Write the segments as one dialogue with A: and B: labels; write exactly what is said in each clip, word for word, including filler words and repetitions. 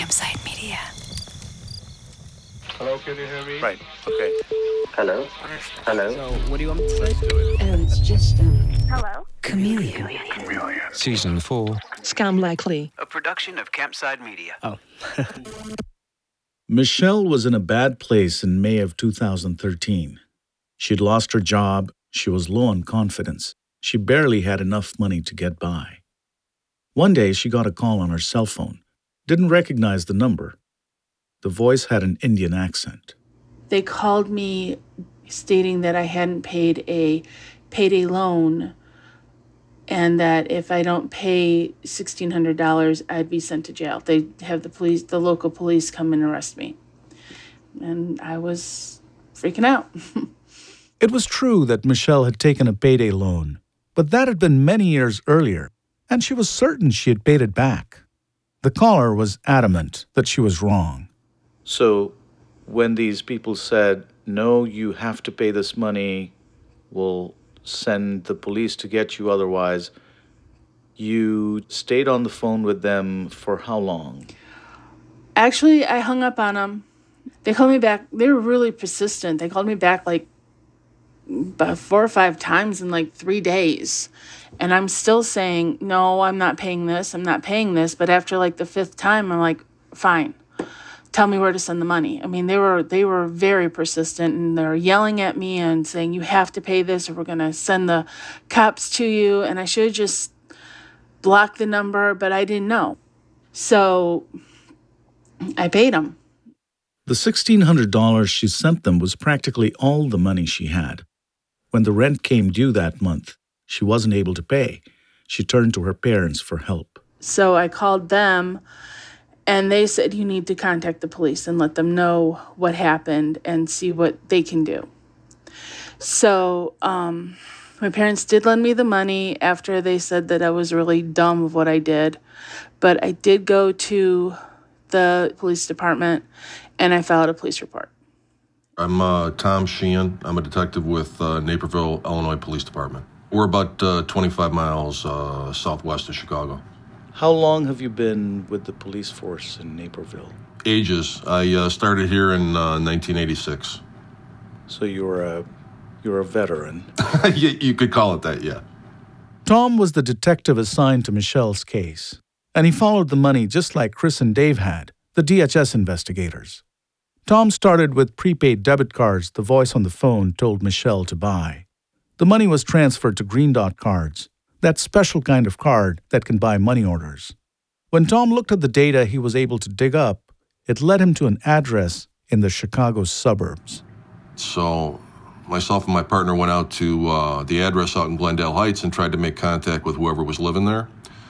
A: Campside Media.
B: Hello, can you hear me?
C: Right, okay.
D: Hello? Hello?
E: So, what do you want me to say?
A: Oh, it's just, um...
F: Hello?
A: Chameleon.
G: Season four.
A: Scam Likely.
E: A production of Campside Media. Oh.
C: Michelle was in a bad place in May of two thousand thirteen. She'd lost her job. She was low on confidence. She barely had enough money to get by. One day, she got a call on her cell phone. Didn't recognize the number. The voice had an Indian accent.
H: They called me stating that I hadn't paid a payday loan and that if I don't pay sixteen hundred dollars, I'd be sent to jail. They have the police, the local police come and arrest me. And I was freaking out.
C: It was true that Michelle had taken a payday loan, but that had been many years earlier, and she was certain she had paid it back. The caller was adamant that she was wrong. So, when these people said, no, you have to pay this money, we'll send the police to get you otherwise, you stayed on the phone with them for how long?
H: Actually, I hung up on them. They called me back. They were really persistent. They called me back like about four or five times in like three days. And I'm still saying, no, I'm not paying this. I'm not paying this. But after like the fifth time, I'm like, fine. Tell me where to send the money. I mean, they were they were very persistent, and they're yelling at me and saying, you have to pay this or we're going to send the cops to you. And I should have just blocked the number, but I didn't know. So I paid them.
C: The sixteen hundred dollars she sent them was practically all the money she had. When the rent came due that month, she wasn't able to pay. She turned to her parents for help.
H: So I called them, and they said, you need to contact the police and let them know what happened and see what they can do. So um, my parents did lend me the money after they said that I was really dumb of what I did. But I did go to the police department, and I filed a police report.
I: I'm uh, Tom Sheehan. I'm a detective with uh, Naperville, Illinois Police Department. We're about uh, twenty-five miles uh, southwest of Chicago.
C: How long have you been with the police force in Naperville?
I: Ages. I uh, started here in uh, nineteen eighty-six.
C: So you're a, you're a veteran.
I: you, you could call it that, yeah.
C: Tom was the detective assigned to Michelle's case, and he followed the money just like Chris and Dave had, the D H S investigators. Tom started with prepaid debit cards the voice on the phone told Michelle to buy. The money was transferred to Green Dot cards, that special kind of card that can buy money orders. When Tom looked at the data he was able to dig up, it led him to an address in the Chicago suburbs.
I: So myself and my partner went out to uh, the address out in Glendale Heights and tried to make contact with whoever was living there.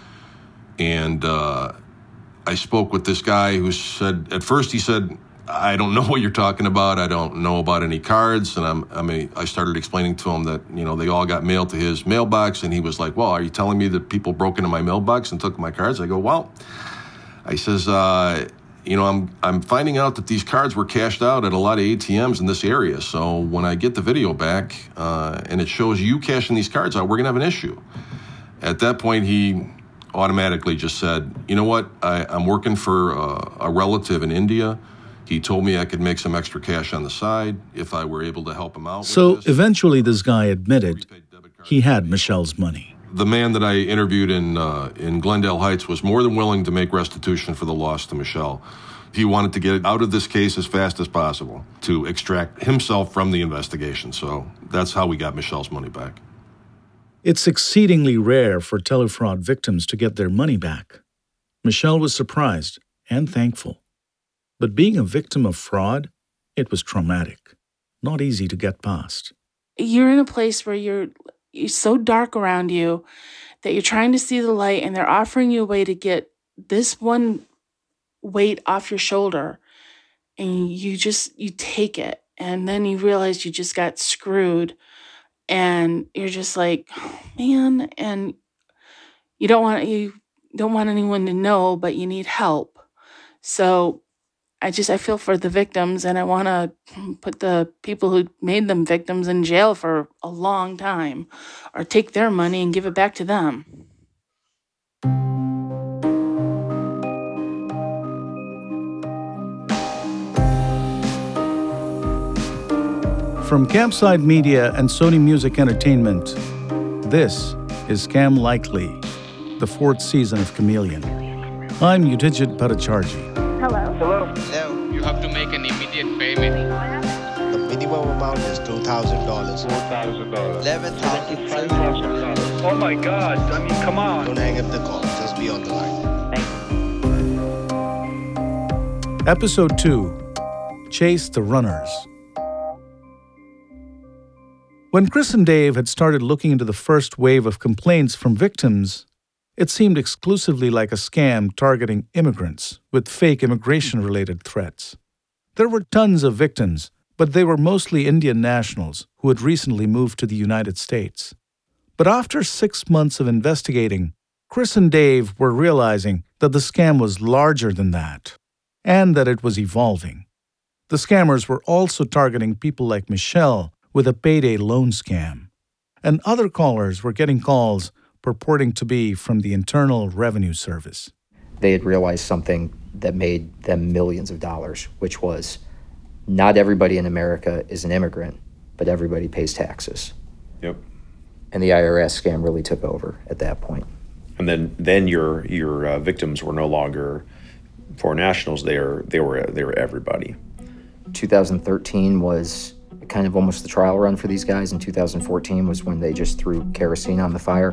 I: And uh, I spoke with this guy who said, at first he said, I don't know what you're talking about. I don't know about any cards. And I'm, I mean, I started explaining to him that, you know, they all got mailed to his mailbox. And he was like, well, are you telling me that people broke into my mailbox and took my cards? I go, well, I says, uh, you know, I'm, I'm finding out that these cards were cashed out at a lot of A T Ms in this area. So when I get the video back uh, and it shows you cashing these cards out, we're going to have an issue. At that point, he automatically just said, you know what, I, I'm working for uh, a relative in India. He told me I could make some extra cash on the side if I were able to help him out.
C: So
I: with this.
C: eventually this guy admitted he had Michelle's money.
I: The man that I interviewed in uh, in Glendale Heights was more than willing to make restitution for the loss to Michelle. He wanted to get out of this case as fast as possible to extract himself from the investigation. So that's how we got Michelle's money back.
C: It's exceedingly rare for telefraud victims to get their money back. Michelle was surprised and thankful. But being a victim of fraud, it was traumatic, not easy to get past.
H: You're in a place where you're, you're so dark around you that you're trying to see the light, and they're offering you a way to get this one weight off your shoulder, and you just, you take it, and then you realize you just got screwed, and you're just like, oh, man, and you don't want, you don't want anyone to know, but you need help. So I just, I feel for the victims, and I want to put the people who made them victims in jail for a long time, or take their money and give it back to them.
C: From Campside Media and Sony Music Entertainment, this is Scam Likely, the fourth season of Chameleon. I'm Udhijit Bhattacharjee.
B: Hello.
F: Hello.
J: You have to make an immediate payment.
F: The minimum amount is two thousand dollars.
B: four thousand dollars.
F: eleven thousand
B: five thousand dollars. Oh my God. I mean, come on.
F: Don't hang up the call. Just be on the line.
C: Episode two, Chase the Runners. When Chris and Dave had started looking into the first wave of complaints from victims, it seemed exclusively like a scam targeting immigrants with fake immigration-related threats. There were tons of victims, but they were mostly Indian nationals who had recently moved to the United States. But after six months of investigating, Chris and Dave were realizing that the scam was larger than that, and that it was evolving. The scammers were also targeting people like Michelle with a payday loan scam, and other callers were getting calls purporting to be from the Internal Revenue Service.
K: They had realized something that made them millions of dollars, which was not everybody in America is an immigrant, but everybody pays taxes.
L: Yep.
K: And the I R S scam really took over at that point.
L: And then, then your your uh, victims were no longer foreign nationals. They were they were they were everybody.
K: two thousand thirteen was kind of almost the trial run for these guys. In two thousand fourteen was when they just threw kerosene on the fire.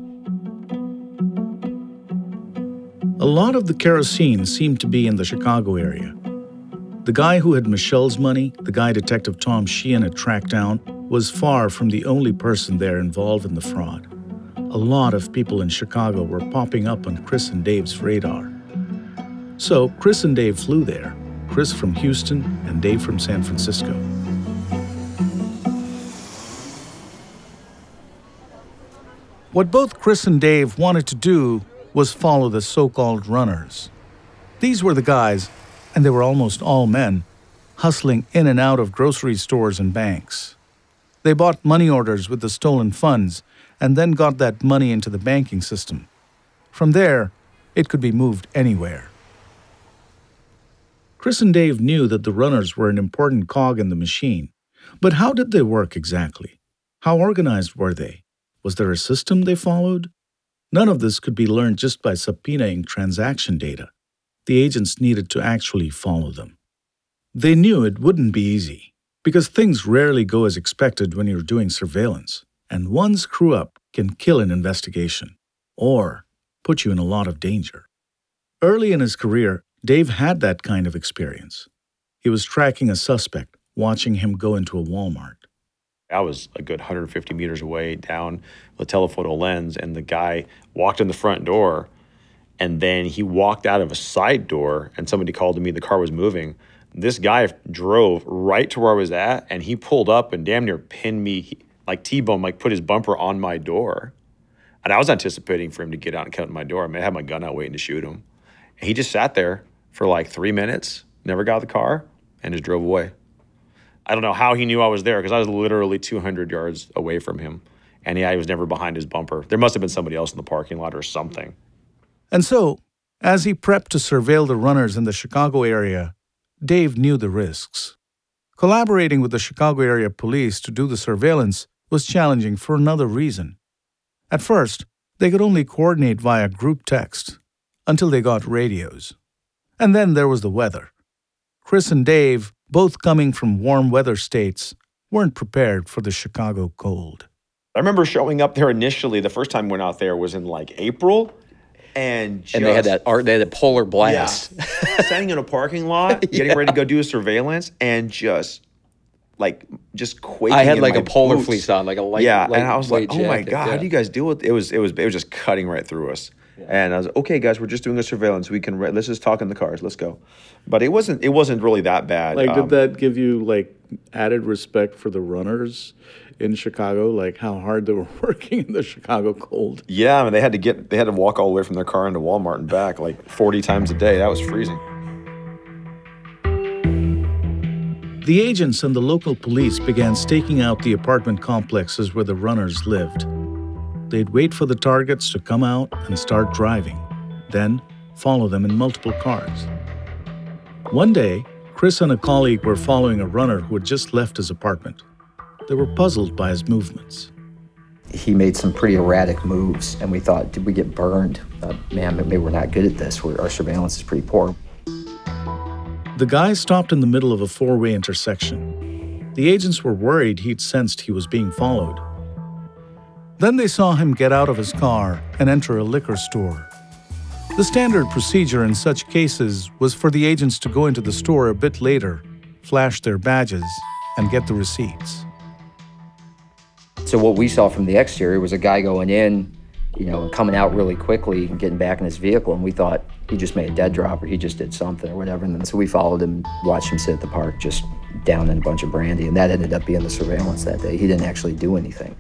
C: A lot of the kerosene seemed to be in the Chicago area. The guy who had Michelle's money, the guy Detective Tom Sheehan had tracked down, was far from the only person there involved in the fraud. A lot of people in Chicago were popping up on Chris and Dave's radar. So Chris and Dave flew there, Chris from Houston and Dave from San Francisco. What both Chris and Dave wanted to do was follow the so-called runners. These were the guys, and they were almost all men, hustling in and out of grocery stores and banks. They bought money orders with the stolen funds and then got that money into the banking system. From there, it could be moved anywhere. Chris and Dave knew that the runners were an important cog in the machine. But how did they work exactly? How organized were they? Was there a system they followed? None of this could be learned just by subpoenaing transaction data. The agents needed to actually follow them. They knew it wouldn't be easy, because things rarely go as expected when you're doing surveillance, and one screw-up can kill an investigation, or put you in a lot of danger. Early in his career, Dave had that kind of experience. He was tracking a suspect, watching him go into a Walmart.
L: I was a good one hundred fifty meters away down the telephoto lens, and the guy walked in the front door, and then he walked out of a side door, and somebody called to me the car was moving. This guy drove right to where I was at, and he pulled up and damn near pinned me, like T-bone, like put his bumper on my door. And I was anticipating for him to get out and cut my door. I mean, I had my gun out waiting to shoot him. And he just sat there for like three minutes, never got out of the car, and just drove away. I don't know how he knew I was there, because I was literally two hundred yards away from him, and he, I was never behind his bumper. There must have been somebody else in the parking lot or something.
C: And so, as he prepped to surveil the runners in the Chicago area, Dave knew the risks. Collaborating with the Chicago area police to do the surveillance was challenging for another reason. At first, they could only coordinate via group text, until they got radios. And then there was the weather. Chris and Dave, both coming from warm weather states, weren't prepared for the Chicago cold.
L: I remember showing up there initially. The first time I went out there was in like April. And, just,
K: and they had that art, they had a polar blast.
L: Yeah. Standing in a parking lot, getting yeah. ready to go do a surveillance, and just like just quaking.
K: I had
L: in
K: like
L: my
K: a polar
L: boots.
K: fleece on, like a light.
L: Yeah,
K: light,
L: and I was like, oh my
K: jacket.
L: god,
K: yeah.
L: how do you guys deal with it? It was it was it was just cutting right through us. Yeah. And I was like, okay, guys, we're just doing a surveillance. We can re- let's just talk in the cars. Let's go. But it wasn't it wasn't really that bad.
C: Like,
L: um,
C: did that give you like added respect for the runners in Chicago? Like how hard they were working in the Chicago cold?
L: Yeah, I mean, they had to get they had to walk all the way from their car into Walmart and back like forty times a day. That was freezing.
C: The agents and the local police began staking out the apartment complexes where the runners lived. They'd wait for the targets to come out and start driving, then follow them in multiple cars. One day, Chris and a colleague were following a runner who had just left his apartment. They were puzzled by his movements.
K: He made some pretty erratic moves, and we thought, did we get burned? Uh, man, maybe we're not good at this. We're, our surveillance is pretty poor.
C: The guy stopped in the middle of a four-way intersection. The agents were worried he'd sensed he was being followed. Then they saw him get out of his car and enter a liquor store. The standard procedure in such cases was for the agents to go into the store a bit later, flash their badges, and get the receipts.
K: So what we saw from the exterior was a guy going in, you know, and coming out really quickly and getting back in his vehicle, and we thought he just made a dead drop or he just did something or whatever. And then so we followed him, watched him sit at the park just down in a bunch of brandy, and that ended up being the surveillance that day. He didn't actually do anything.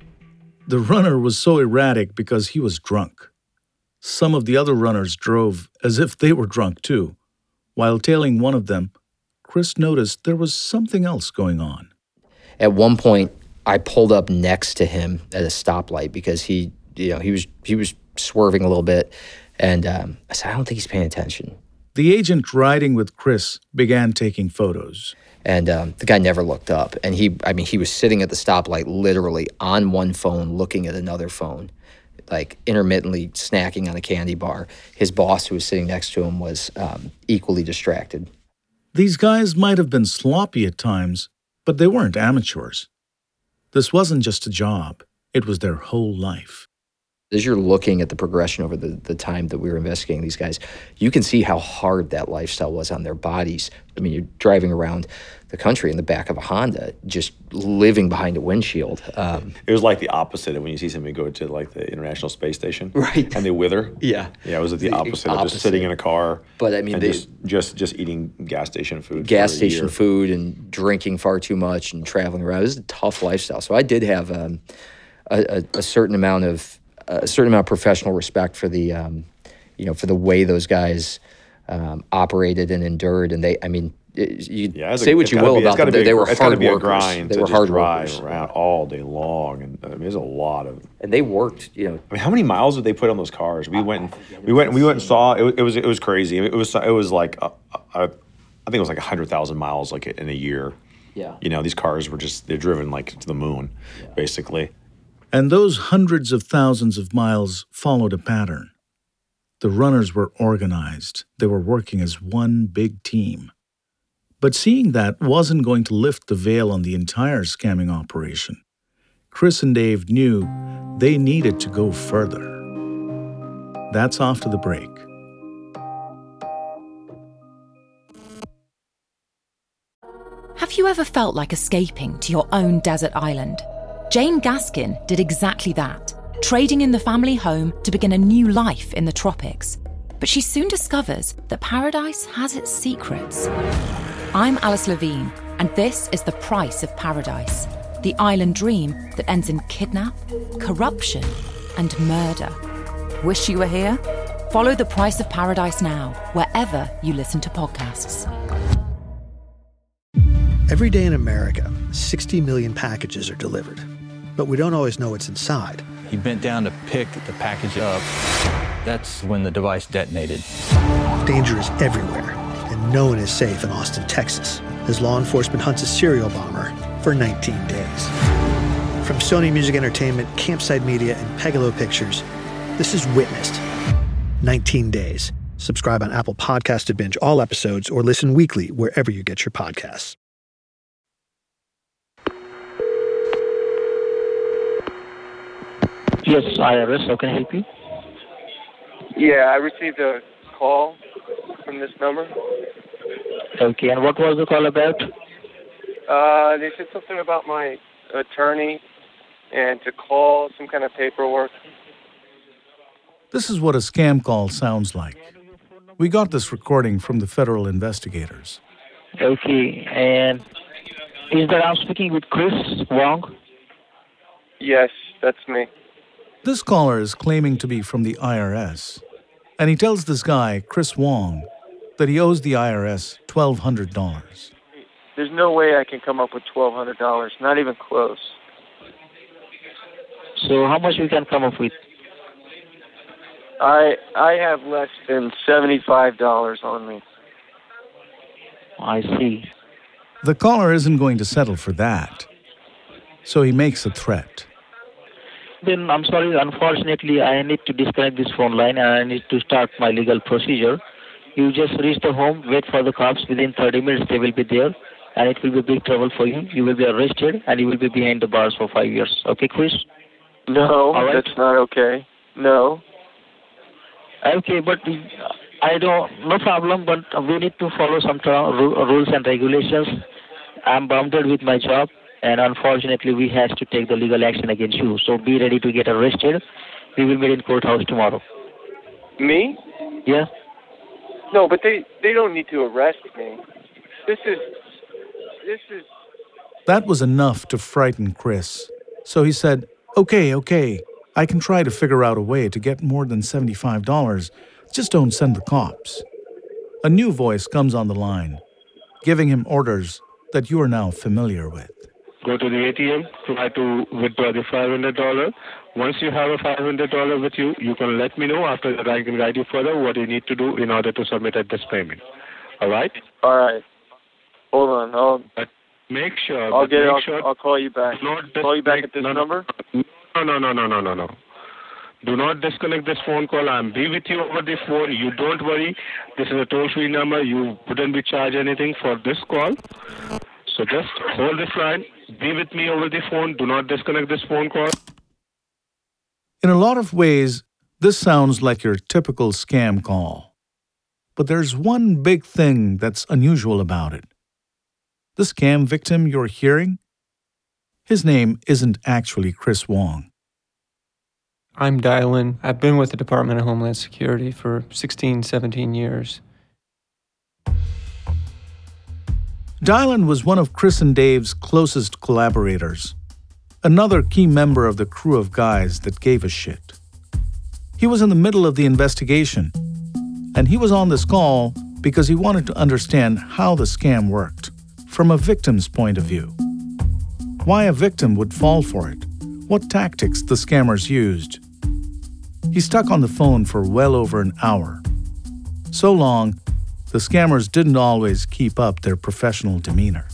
C: The runner was so erratic because he was drunk. Some of the other runners drove as if they were drunk too. While tailing one of them, Chris noticed there was something else going on.
K: At one point, I pulled up next to him at a stoplight because he, you know, he was he was swerving a little bit, and um, I said, I don't think he's paying attention.
C: The agent riding with Chris began taking photos.
K: And um, the guy never looked up. And he, I mean, he was sitting at the stoplight literally on one phone, looking at another phone, like intermittently snacking on a candy bar. His boss, who was sitting next to him, was um, equally distracted.
C: These guys might have been sloppy at times, but they weren't amateurs. This wasn't just a job. It was their whole life.
K: As you're looking at the progression over the, the time that we were investigating these guys, you can see how hard that lifestyle was on their bodies. I mean, you're driving around the country in the back of a Honda, just living behind a windshield. Um,
L: it was like the opposite of when you see somebody go to like the International Space Station,
K: right?
L: And they wither.
K: Yeah,
L: yeah. It was like the, the opposite, opposite of just sitting in a car.
K: But I mean,
L: and
K: they,
L: just, just just eating gas station food.
K: Gas
L: for a
K: station
L: year.
K: food and drinking far too much and traveling around. It was a tough lifestyle. So I did have um, a, a, a certain amount of a certain amount of professional respect for the, um, you know, for the way those guys um, operated and endured. And they, I mean, it, you
L: yeah,
K: say
L: a,
K: what you will
L: be,
K: about them, they, they were
L: it's
K: hard
L: be
K: workers.
L: A grind
K: they
L: to
K: were
L: just
K: hard
L: drive
K: workers.
L: around all day long, and I mean, there's a lot of.
K: And they worked, you know.
L: I mean, how many miles did they put on those cars? We went, and, we went, and we went and saw. It, it was, it was crazy. It was, it was like, a, a, I think it was like a hundred thousand miles, like in a year.
K: Yeah.
L: You know, these cars were just they're driven like to the moon, yeah. basically.
C: And those hundreds of thousands of miles followed a pattern. The runners were organized. They were working as one big team. But seeing that wasn't going to lift the veil on the entire scamming operation, Chris and Dave knew they needed to go further. That's after the break.
M: Have you ever felt like escaping to your own desert island? Jane Gaskin did exactly that, trading in the family home to begin a new life in the tropics. But she soon discovers that paradise has its secrets. I'm Alice Levine, and this is The Price of Paradise, the island dream that ends in kidnap, corruption, and murder. Wish you were here? Follow The Price of Paradise now, wherever you listen to podcasts.
N: Every day in America, sixty million packages are delivered. But we don't always know what's inside.
O: He bent down to pick the package up. That's when the device detonated.
N: Danger is everywhere, and no one is safe in Austin, Texas, as law enforcement hunts a serial bomber for nineteen days. From Sony Music Entertainment, Campside Media, and Pegalo Pictures, this is Witnessed. nineteen days. Subscribe on Apple Podcasts to binge all episodes or listen weekly wherever you get your podcasts.
P: Yes, I R S. How can I help you?
Q: Yeah, I received a call from this number.
P: Okay, and what was the call about?
Q: Uh, they said something about my attorney and to call some kind of paperwork.
C: This is what a scam call sounds like. We got this recording from the federal investigators.
P: Okay, and is that I'm speaking with Chris Wong?
Q: Yes, that's me.
C: This caller is claiming to be from the I R S, and he tells this guy, Chris Wong, that he owes the I R S twelve hundred dollars.
Q: There's no way I can come up with twelve hundred dollars, not even close.
P: So how much we can come up with?
Q: I I have less than seventy-five dollars on me.
P: I see.
C: The caller isn't going to settle for that. so he makes a threat.
P: Then I'm sorry, unfortunately, I need to disconnect this phone line and I need to start my legal procedure. You just reach the home, wait for the cops. Within thirty minutes, they will be there, and it will be big trouble for you. You will be arrested, and you will be behind the bars for five years. Okay, Chris?
Q: No,
P: All right.
Q: that's not okay. No.
P: Okay, but I don't, no problem, but we need to follow some tra- ru- rules and regulations. I'm bounded with my job, and unfortunately, we have to take the legal action against you. So be ready to get arrested. We will meet in courthouse tomorrow.
Q: Me?
P: Yeah?
Q: No, but they, they don't need to arrest me. This is, this is...
C: That was enough to frighten Chris. So he said, okay, okay, I can try to figure out a way to get more than seventy-five dollars. Just don't send the cops. A new voice comes on the line, giving him orders that you are now familiar with.
R: Go to the A T M, try to withdraw the five hundred dollars. Once you have a five hundred dollars with you, you can let me know. After that, I can guide you further what you need to do in order to submit this payment. All right?
Q: All right. Hold on. I'll,
R: but make sure.
Q: I'll
R: but
Q: get it.
R: make
Q: I'll,
R: sure
Q: I'll call you back.
R: Not
Q: call you back at this
R: no,
Q: number?
R: No, no, no, no, no, no, no. Do not disconnect this phone call. I'm be with you over the phone. You don't worry. This is a toll-free number. You wouldn't be charged anything for this call. So just hold this line. Be with me over the phone. Do not disconnect this phone call.
C: In a lot of ways, this sounds like your typical scam call. But there's one big thing that's unusual about it. The scam victim you're hearing, his name isn't actually Chris Wong.
S: I'm Dylan. I've been with the Department of Homeland Security for sixteen, seventeen years.
C: Dylan was one of Chris and Dave's closest collaborators, another key member of the crew of guys that gave a shit. He was in the middle of the investigation, and he was on this call because he wanted to understand how the scam worked from a victim's point of view. Why a victim would fall for it, what tactics the scammers used. He stuck on the phone for well over an hour. So long, the scammers didn't always keep up their professional demeanor.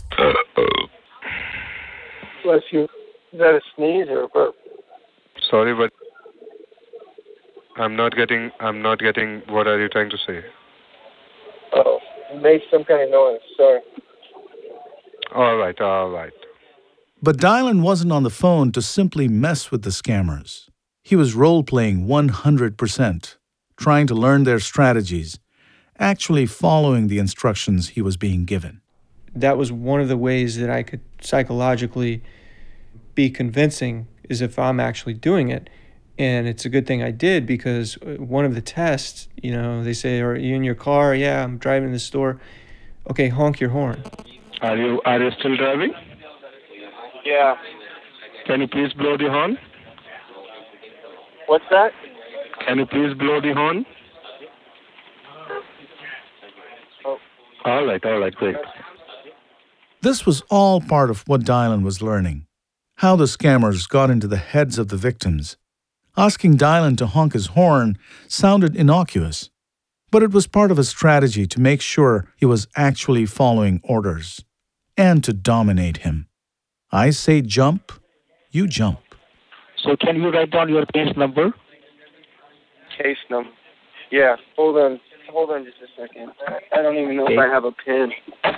Q: Bless you. Is that a sneeze or a burp?
B: Sorry, but I'm not getting. I'm not getting. What are you trying to say?
Q: Oh, you made some kind of noise. Sorry.
B: All right. All right.
C: But Dylan wasn't on the phone to simply mess with the scammers. He was role-playing one hundred percent, trying to learn their strategies, actually following the instructions he was being given.
S: That was one of the ways that I could psychologically be convincing, is if I'm actually doing it. And it's a good thing I did, because one of the tests, you know, they say, are you in your car? Yeah, I'm driving to the store. Okay, honk your horn.
R: Are you are you still driving?
Q: Yeah.
R: Can you please blow the horn?
Q: What's that?
R: Can you please blow the horn?
Q: Oh.
R: All right, all right, great.
C: This was all part of what Dylan was learning, how the scammers got into the heads of the victims. Asking Dylan to honk his horn sounded innocuous, but it was part of a strategy to make sure he was actually following orders and to dominate him. I say jump, you jump.
P: So can you write down your case number?
Q: Case number. Yeah. Hold on. Hold on just a second. I don't even know
P: Okay.
Q: if I have a pen.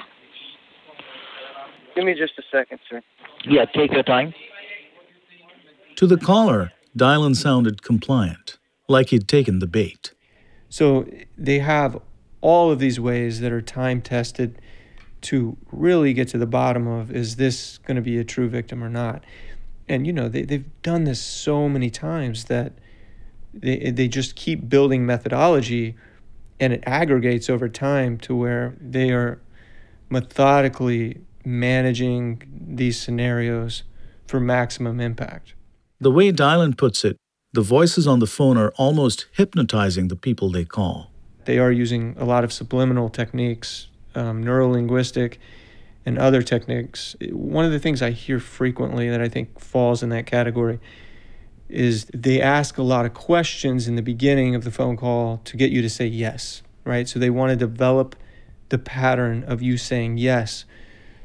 Q: Give me just a second, sir.
P: Yeah, take your time.
C: To the caller, Dylan sounded compliant, like he'd taken the bait.
S: So they have all of these ways that are time-tested to really get to the bottom of, is this going to be a true victim or not? And, you know, they, they've done this so many times that they, they just keep building methodology, and it aggregates over time to where they are methodically managing these scenarios for maximum impact.
C: The way Dylan puts it, the voices on the phone are almost hypnotizing the people they call.
S: They are using a lot of subliminal techniques, um, neurolinguistic, and other techniques. One of the things I hear frequently that I think falls in that category is they ask a lot of questions in the beginning of the phone call to get you to say yes, right? So they want to develop the pattern of you saying yes.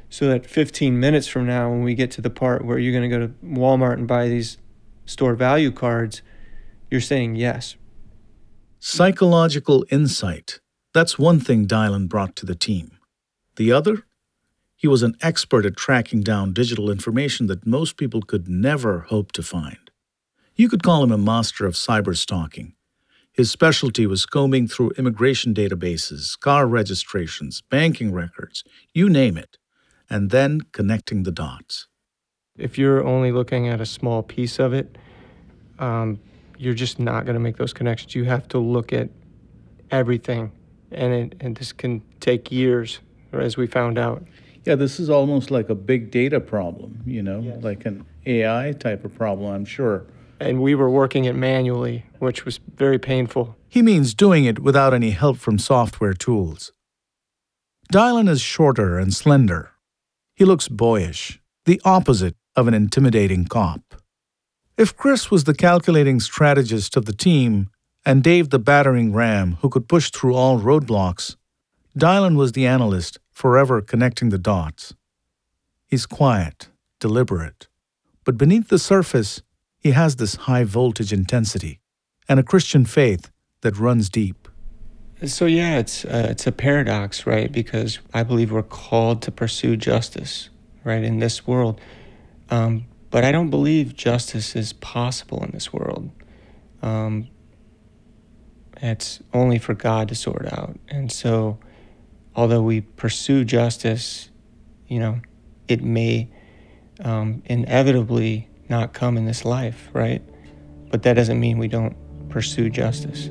S: So that fifteen minutes from now, when we get to the part where you're going to go to Walmart and buy these store value cards, you're saying yes.
C: Psychological insight. That's one thing Dylan brought to the team. The other? He was an expert at tracking down digital information that most people could never hope to find. You could call him a master of cyber stalking. His specialty was combing through immigration databases, car registrations, banking records, you name it, and then connecting the dots.
S: If you're only looking at a small piece of it, um, you're just not going to make those connections. You have to look at everything, and it, and this can take years, as we found out.
C: Yeah, this is almost like a big data problem, you know, yes. Like an A I type of problem, I'm sure.
S: And we were working it manually, which was very painful.
C: He means doing it without any help from software tools. Dylan is shorter and slender. He looks boyish, the opposite of an intimidating cop. If Chris was the calculating strategist of the team and Dave the battering ram who could push through all roadblocks, Dylan was the analyst forever connecting the dots. He's quiet, deliberate, but beneath the surface, he has this high-voltage intensity and a Christian faith that runs deep.
S: So yeah, it's uh, it's a paradox, right? Because I believe we're called to pursue justice, right, in this world. Um, but I don't believe justice is possible in this world. Um, it's only for God to sort out. And so, although we pursue justice, you know, it may um, inevitably not come in this life, right? But that doesn't mean we don't pursue justice.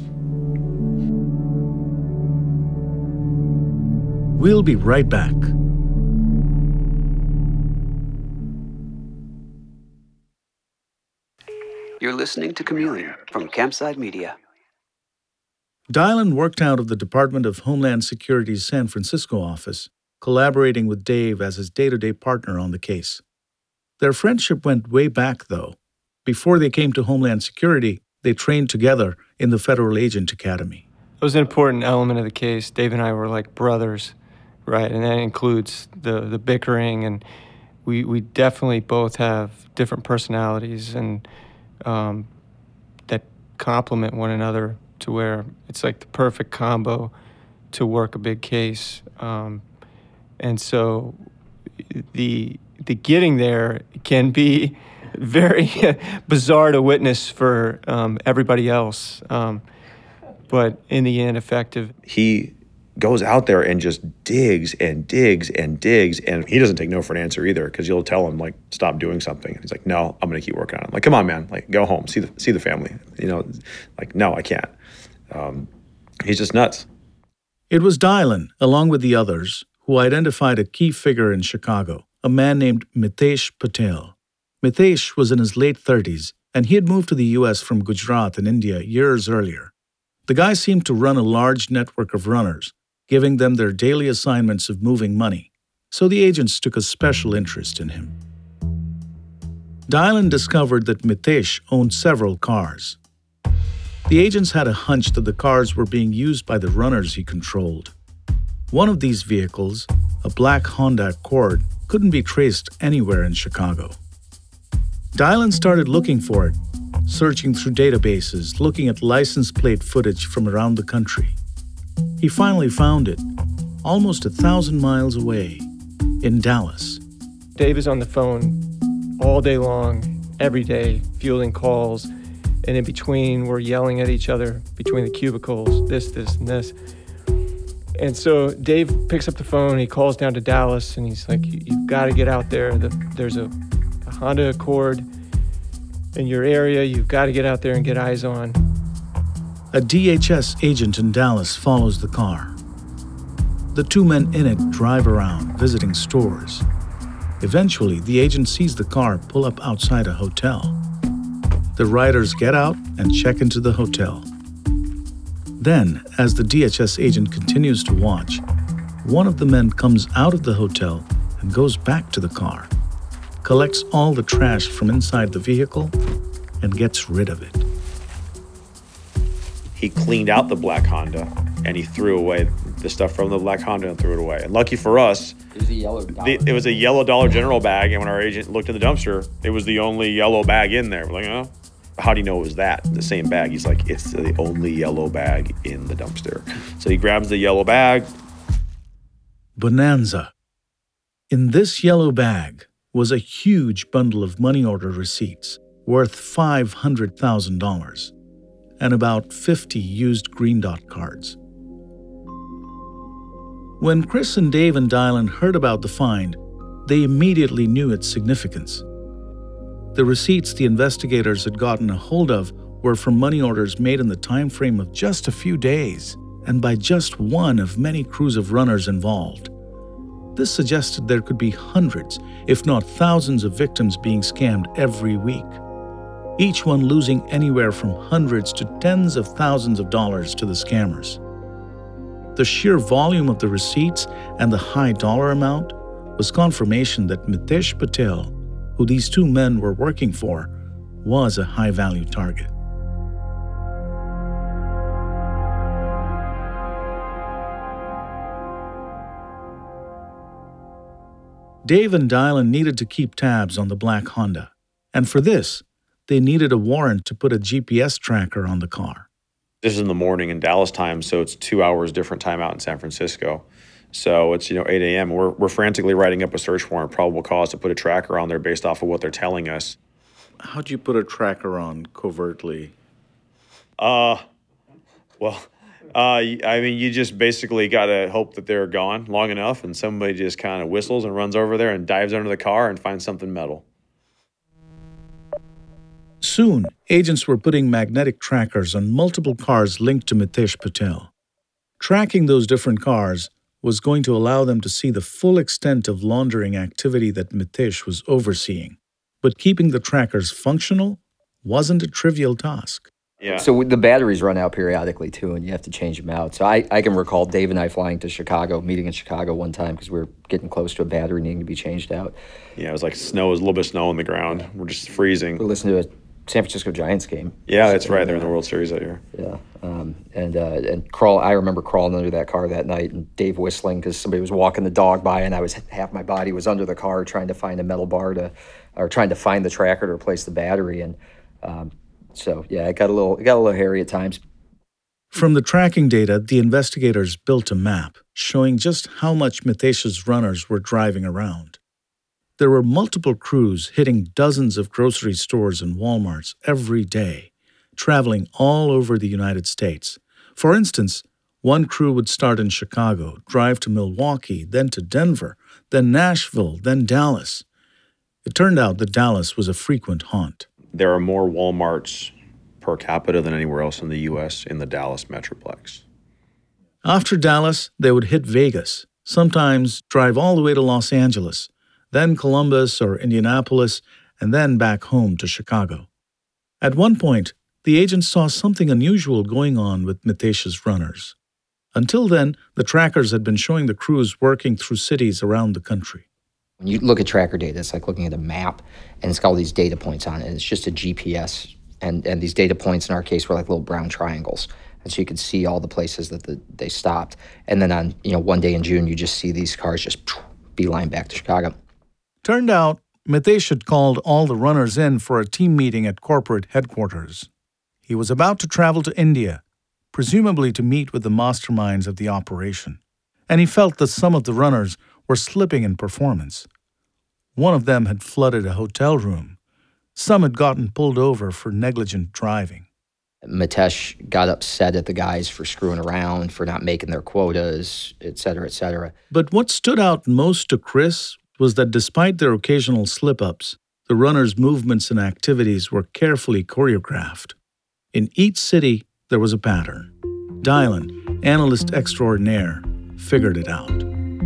C: We'll be right back.
E: You're listening to Chameleon from Campside Media.
C: Dylan worked out of the Department of Homeland Security's San Francisco office, collaborating with Dave as his day-to-day partner on the case. Their friendship went way back, though. Before they came to Homeland Security, they trained together in the Federal Agent Academy.
S: It was an important element of the case. Dave and I were like brothers, right? And that includes the, the bickering, and we, we definitely both have different personalities and um, that complement one another to where it's like the perfect combo to work a big case. Um, and so the the getting there can be very bizarre to witness for um, everybody else, um, but in the end, effective.
L: He goes out there and just digs and digs and digs, and he doesn't take no for an answer either, because you'll tell him, like, stop doing something. He's like, no, I'm going to keep working on it. I'm like, come on, man, like, go home, see the see the family. You know, like, no, I can't. Um, he's just nuts.
C: It was Dylan, along with the others, who identified a key figure in Chicago, a man named Mitesh Patel. Mitesh was in his late thirties, and he had moved to the U S from Gujarat in India years earlier. The guy seemed to run a large network of runners, giving them their daily assignments of moving money, so the agents took a special interest in him. Dylan discovered that Mitesh owned several cars. The agents had a hunch that the cars were being used by the runners he controlled. One of these vehicles, a black Honda Accord, couldn't be traced anywhere in Chicago. Dylan started looking for it, searching through databases, looking at license plate footage from around the country. He finally found it, almost a thousand miles away, in Dallas.
S: Dave is on the phone all day long, every day, fielding calls, and in between, we're yelling at each other between the cubicles, this, this, and this. And so Dave picks up the phone, he calls down to Dallas, and he's like, you've got to get out there. The, there's a, a Honda Accord in your area. You've got to get out there and get eyes on.
C: A D H S agent in Dallas follows the car. The two men in it drive around, visiting stores. Eventually, the agent sees the car pull up outside a hotel. The riders get out and check into the hotel. Then, as the D H S agent continues to watch, one of the men comes out of the hotel and goes back to the car, collects all the trash from inside the vehicle, and gets rid of it.
L: He cleaned out the black Honda, and he threw away the stuff from the black Honda and threw it away. And lucky for us,
K: it was a yellow dollar.
L: The, it was a yellow Dollar General bag, and when our agent looked in the dumpster, it was the only yellow bag in there. We're like, oh, how do you know it was that? The same bag. He's like, it's the only yellow bag in the dumpster. So he grabs the yellow bag.
C: Bonanza. In this yellow bag was a huge bundle of money order receipts worth five hundred thousand dollars and about fifty used Green Dot cards. When Chris and Dave and Dylan heard about the find, they immediately knew its significance. The receipts the investigators had gotten a hold of were from money orders made in the time frame of just a few days and by just one of many crews of runners involved. This suggested there could be hundreds, if not thousands, of victims being scammed every week, each one losing anywhere from hundreds to tens of thousands of dollars to the scammers. The sheer volume of the receipts and the high dollar amount was confirmation that Mitesh Patel, who these two men were working for, was a high-value target. Dave and Dylan needed to keep tabs on the black Honda, and for this, they needed a warrant to put a G P S tracker on the car.
L: This is in the morning in Dallas time, so it's two hours different time out in San Francisco. So it's, you know, eight a.m. We're, we're frantically writing up a search warrant, probable cause to put a tracker on there based off of what they're telling us.
C: How'd you put a tracker on covertly?
L: Uh, well, uh, I mean, you just basically got to hope that they're gone long enough and somebody just kind of whistles and runs over there and dives under the car and finds something metal.
C: Soon, agents were putting magnetic trackers on multiple cars linked to Mitesh Patel. Tracking those different cars was going to allow them to see the full extent of laundering activity that Mitesh was overseeing. But keeping the trackers functional wasn't a trivial task.
L: Yeah.
K: So the batteries run out periodically, too, and you have to change them out. So I, I can recall Dave and I flying to Chicago, meeting in Chicago one time because we were getting close to a battery needing to be changed out.
L: Yeah, it was like snow, it was a little bit of snow on the ground. We're just freezing.
K: We listened to a San Francisco Giants game.
L: Yeah, that's right. They're in the World Series that year.
K: Yeah, um, and uh, and crawl. I remember crawling under that car that night, and Dave whistling because somebody was walking the dog by, and I was half my body was under the car trying to find a metal bar to, or trying to find the tracker to replace the battery, and um, so yeah, it got a little it got a little hairy at times.
C: From the tracking data, the investigators built a map showing just how much Mitesh's runners were driving around. There were multiple crews hitting dozens of grocery stores and Walmarts every day, traveling all over the United States. For instance, one crew would start in Chicago, drive to Milwaukee, then to Denver, then Nashville, then Dallas. It turned out that Dallas was a frequent haunt.
L: There are more Walmarts per capita than anywhere else in the U S in the Dallas Metroplex.
C: After Dallas, they would hit Vegas, sometimes drive all the way to Los Angeles, then Columbus or Indianapolis, and then back home to Chicago. At one point, the agents saw something unusual going on with Mitesh's runners. Until then, the trackers had been showing the crews working through cities around the country.
K: When you look at tracker data, it's like looking at a map, and it's got all these data points on it. It's just a G P S, and, and these data points, in our case, were like little brown triangles. And so you could see all the places that the, they stopped. And then on, you know, one day in June, you just see these cars just beeline back to Chicago.
C: Turned out, Mitesh had called all the runners in for a team meeting at corporate headquarters. He was about to travel to India, presumably to meet with the masterminds of the operation, and he felt that some of the runners were slipping in performance. One of them had flooded a hotel room. Some had gotten pulled over for negligent driving.
K: Mitesh got upset at the guys for screwing around, for not making their quotas, et cetera, et cetera.
C: But what stood out most to Chris was that despite their occasional slip-ups, the runners' movements and activities were carefully choreographed. In each city, there was a pattern. Dylan, analyst extraordinaire, figured it out.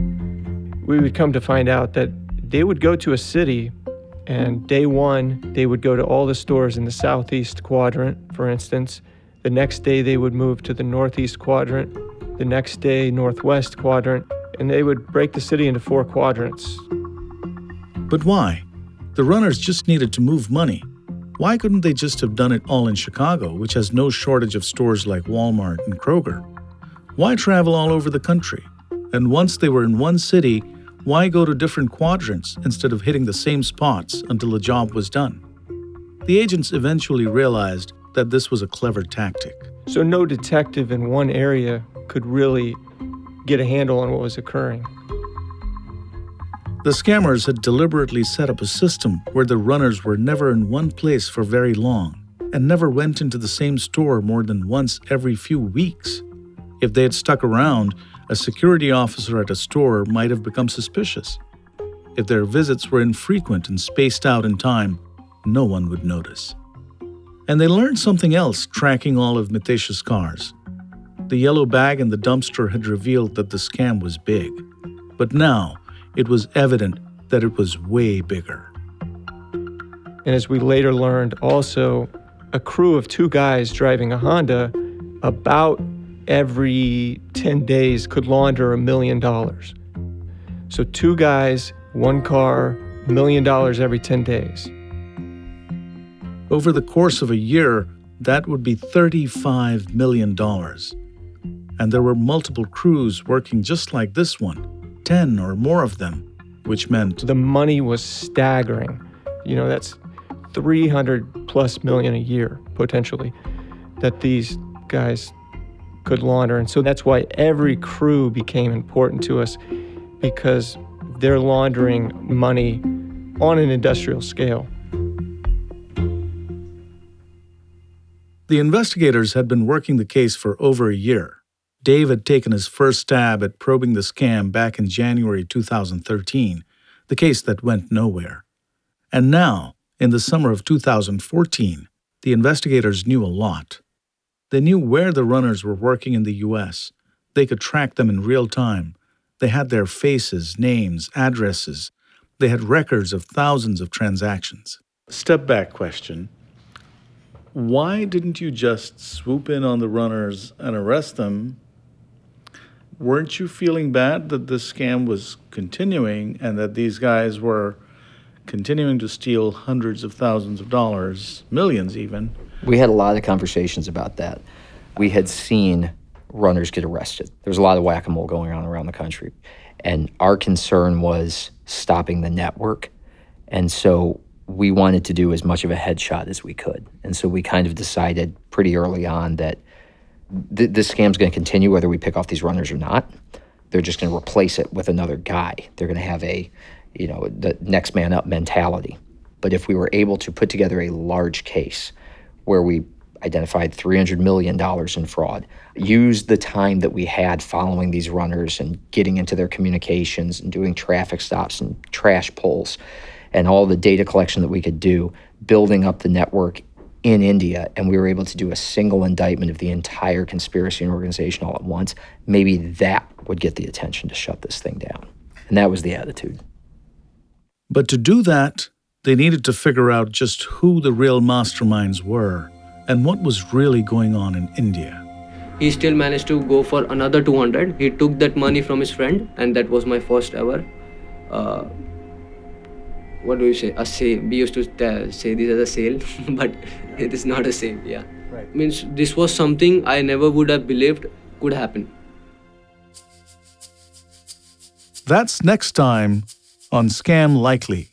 S: We would come to find out that they would go to a city, and day one, they would go to all the stores in the southeast quadrant, for instance. The next day, they would move to the northeast quadrant. The next day, northwest quadrant. And they would break the city into four quadrants.
C: But why? The runners just needed to move money. Why couldn't they just have done it all in Chicago, which has no shortage of stores like Walmart and Kroger? Why travel all over the country? And once they were in one city, why go to different quadrants instead of hitting the same spots until the job was done? The agents eventually realized that this was a clever tactic.
S: So no detective in one area could really get a handle on what was occurring.
C: The scammers had deliberately set up a system where the runners were never in one place for very long and never went into the same store more than once every few weeks. If they had stuck around, a security officer at a store might have become suspicious. If their visits were infrequent and spaced out in time, no one would notice. And they learned something else tracking all of Mitesh's cars. The yellow bag in the dumpster had revealed that the scam was big. But now, it was evident that it was way bigger.
S: And as we later learned, also, a crew of two guys driving a Honda about every ten days could launder a million dollars. So two guys, one car, a million dollars every ten days.
C: Over the course of a year, that would be thirty-five million dollars. And there were multiple crews working just like this one, ten or more of them, which meant
S: the money was staggering. You know, that's three hundred plus million a year, potentially, that these guys could launder. And so that's why every crew became important to us, because they're laundering money on an industrial scale.
C: The investigators had been working the case for over a year. Dave had taken his first stab at probing the scam back in January two thousand thirteen, the case that went nowhere. And now, in the summer of two thousand fourteen, the investigators knew a lot. They knew where the runners were working in the U S. They could track them in real time. They had their faces, names, addresses. They had records of thousands of transactions. Step back question. Why didn't you just swoop in on the runners and arrest them? Weren't you feeling bad that this scam was continuing and that these guys were continuing to steal hundreds of thousands of dollars, millions even?
K: We had a lot of conversations about that. We had seen runners get arrested. There was a lot of whack-a-mole going on around the country. And our concern was stopping the network. And so we wanted to do as much of a headshot as we could. And so we kind of decided pretty early on that th- this scam's going to continue whether we pick off these runners or not. They're just going to replace it with another guy. They're going to have a, you know, the next man up mentality. But if we were able to put together a large case where we identified three hundred million dollars in fraud, used the time that we had following these runners and getting into their communications and doing traffic stops and trash pulls and all the data collection that we could do, building up the network in India, and we were able to do a single indictment of the entire conspiracy and organization all at once, maybe that would get the attention to shut this thing down. And that was the attitude.
C: But to do that, they needed to figure out just who the real masterminds were and what was really going on in India.
T: He still managed to go for another two hundred. He took that money from his friend, and that was my first ever, uh, what do you say, a sale. We used to t- say this as a sale, but it is not a sale, yeah. Right. Means this was something I never would have believed could happen.
C: That's next time on Scam Likely.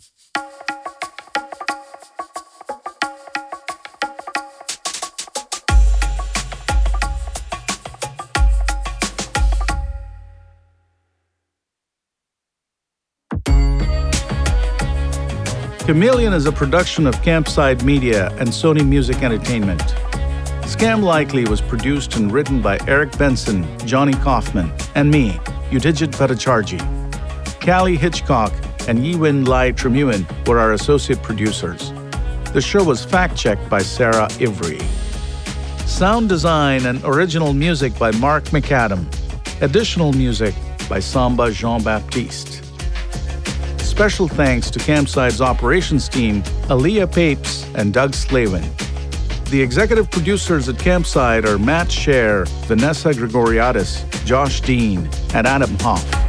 C: Chameleon is a production of Campside Media and Sony Music Entertainment. Scam Likely was produced and written by Eric Benson, Johnny Kaufman, and me, Udhijit Bhattacharjee. Callie Hitchcock and Yiwin Lai Tremuin were our associate producers. The show was fact-checked by Sarah Ivry. Sound design and original music by Mark McAdam. Additional music by Samba Jean-Baptiste. Special thanks to Campside's operations team, Aaliyah Papes and Doug Slavin. The executive producers at Campside are Matt Scher, Vanessa Gregoriadis, Josh Dean, and Adam Hoff.